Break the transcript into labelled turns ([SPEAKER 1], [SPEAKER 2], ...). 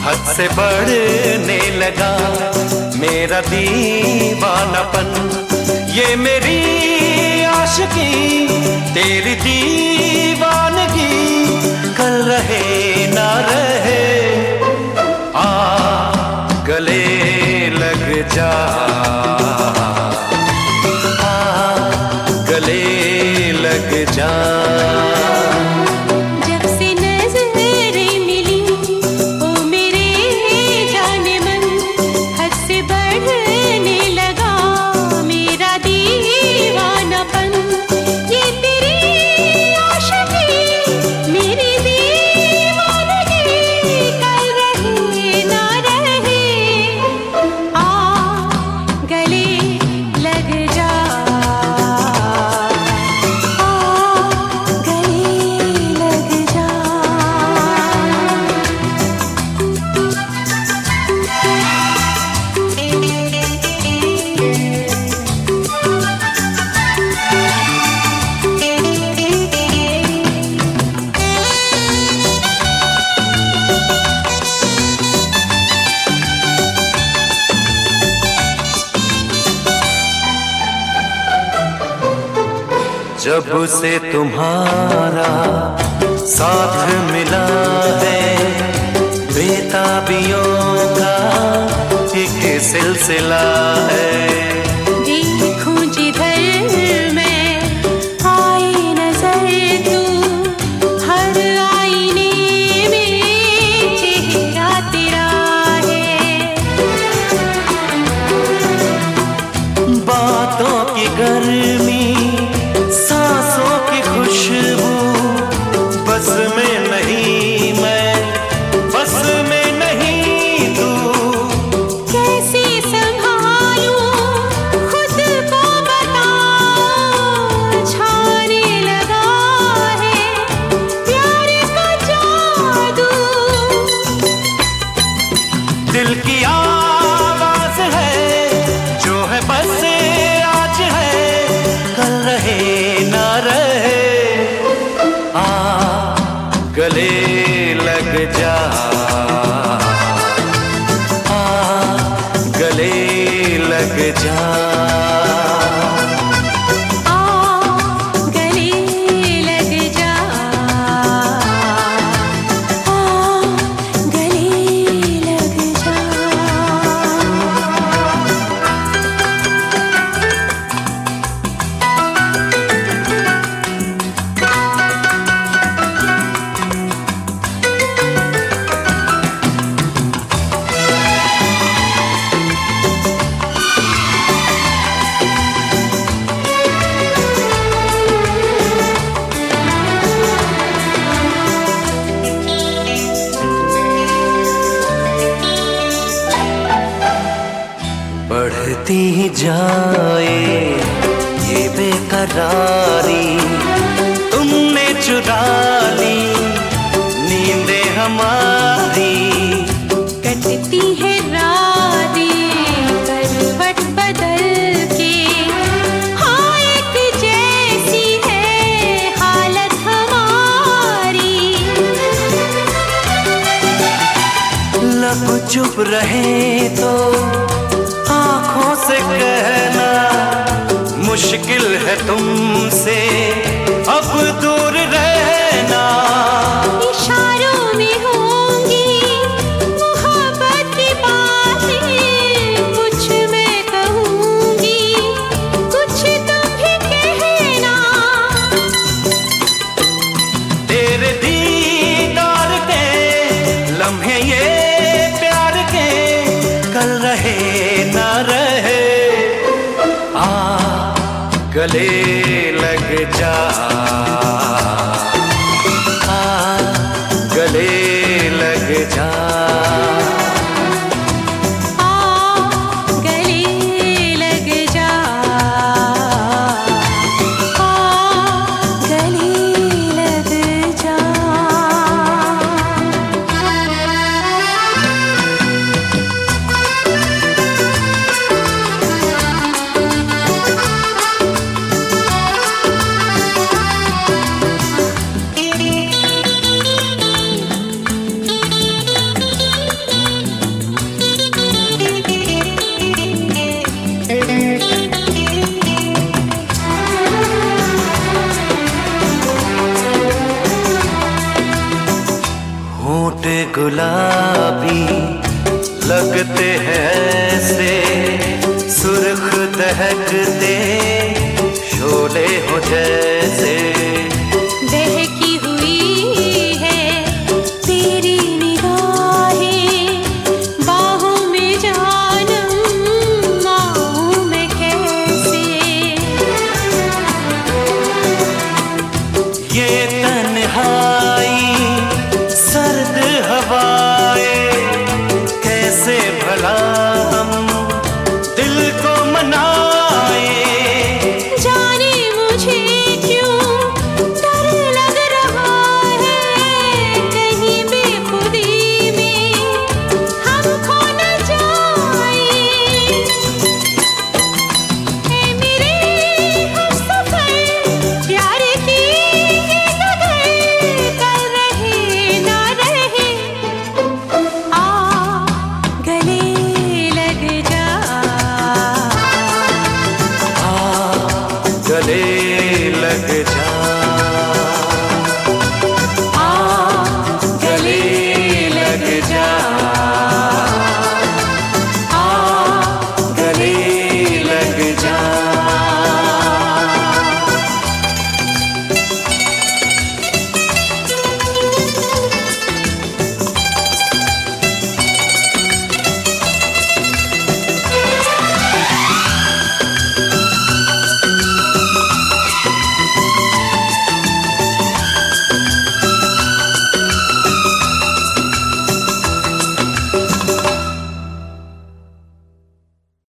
[SPEAKER 1] हद से बढ़ने लगा मेरा दीवानापन। ये मेरी आशिकी तेरी दीवानगी कल रहे ना रहे। आ गले लग जा, आ गले लग जा। जब से तुम्हारा साथ मिला है बेताबियों का एक सिलसिला है।
[SPEAKER 2] देखूं जिधर मैं आए नजर तू हर आईने में चेहरा तेरा है।
[SPEAKER 1] बातों की गर्मी सांसों की खुशबू बस में नहीं मैं, बस में नहीं तू।
[SPEAKER 2] कैसे संभालूं खुद को बता, छाने लगा है प्यार का जादू।
[SPEAKER 1] दिल की आवाज है जो है बस आज है कल रहे ना रहे। आ गले लग जा, आ गले लग जा। बढ़ती जाए ये बेकरारी, तुमने चुरा ली नींदें हमारी।
[SPEAKER 2] कटती है रातें करवट बदल के, हाँ एक जैसी है हालत हमारी।
[SPEAKER 1] लब चुप रहे तो आँखों से कहना मुश्किल है तुमसे अब दूर रहना।
[SPEAKER 2] इशारों में होंगी मोहब्बत की बातें, कुछ मैं कहूँगी कुछ तुम भी कहना।
[SPEAKER 1] तेरे दीदार के लम्हे ये प्यार के कल रहे ना रहे। आ गले लग जा, आ गले लग जा। गुलाबी लगते हैं